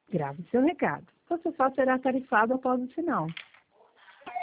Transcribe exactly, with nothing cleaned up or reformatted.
Grave seu recado. Você só será tarifado após o sinal.